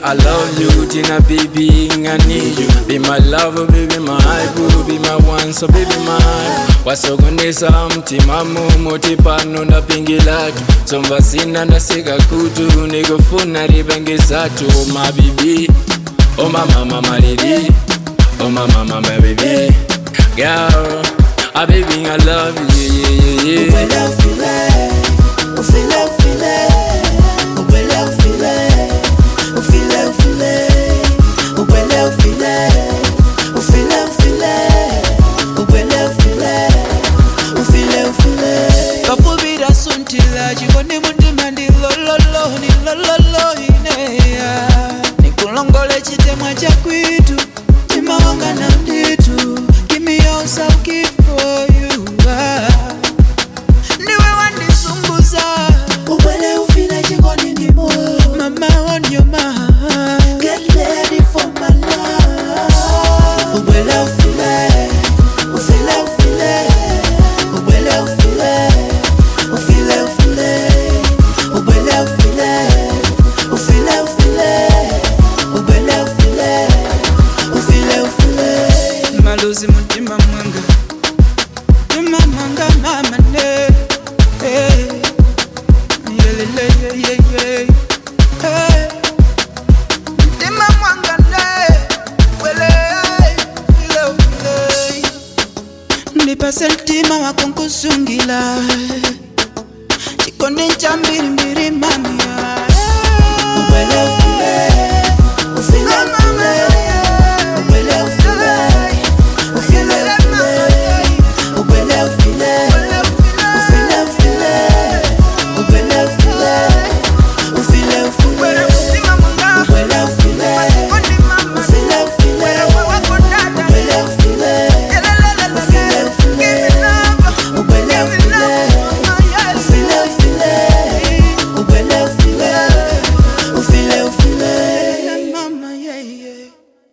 I love you, Tina baby, I need you. Be my lover, baby, my hype, be my one, so baby my wasogonesa mtima mumuti pano na pingi latu Somba sina na sika kutu nikufuna ribengi satu Oh my baby, oh my mama my lady Oh my mama my baby Girl, ah baby I love you, yeah, yeah, yeah Kapubira suntila jikoni mundima ndi lololo ni lololo ineya Nikulongole chitemwa cha kwitu Tima wanga na mditu Give me yourself, keep for you Niwe wandisumbuza Ubele ufile jikoni ndimo Mama on your mind Get ready for my love Ubele ufile Ufile ufile Ubele ufile Ufile ufile Ubele ufile Ufile ufile Ubele ufile Ufile ufile Maluzi mutima mwanga Mutima mwanga mama ne Mutima mwanga ne Wele Ufile ufile Nipase ntima wakonkusungila Chikondi cha mbiri mbiri mami